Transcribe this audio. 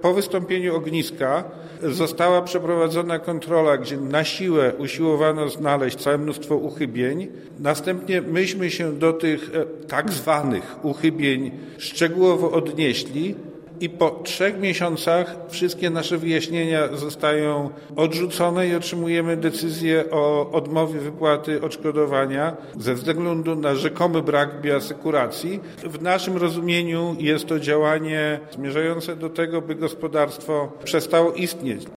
Po wystąpieniu ogniska została przeprowadzona kontrola, gdzie na siłę usiłowano znaleźć całe mnóstwo uchybień. Następnie myśmy się do tych tak zwanych uchybień szczegółowo odnieśli i po 3 miesiącach wszystkie nasze wyjaśnienia zostają odrzucone i otrzymujemy decyzję o odmowie wypłaty odszkodowania ze względu na rzekomy brak bioasekuracji. W naszym rozumieniu jest to działanie zmierzające do tego, by gospodarstwo przestało istnieć.